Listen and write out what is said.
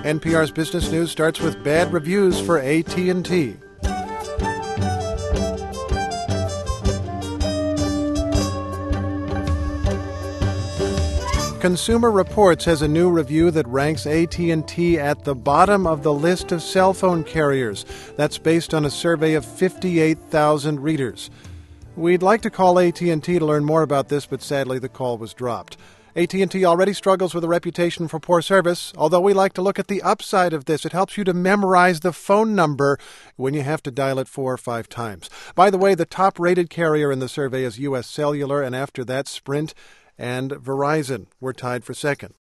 NPR's Business News starts with bad reviews for AT&T. Consumer Reports has a new review that ranks AT&T at the bottom of the list of cell phone carriers. That's based on a survey of 58,000 readers. We'd like to call AT&T to learn more about this, but sadly the call was dropped. AT&T already struggles with a reputation for poor service, although we like to look at the upside of this. It helps you to memorize the phone number when you have to dial it 4 or 5 times. By the way, the top-rated carrier in the survey is U.S. Cellular, and after that, Sprint and Verizon were tied for second.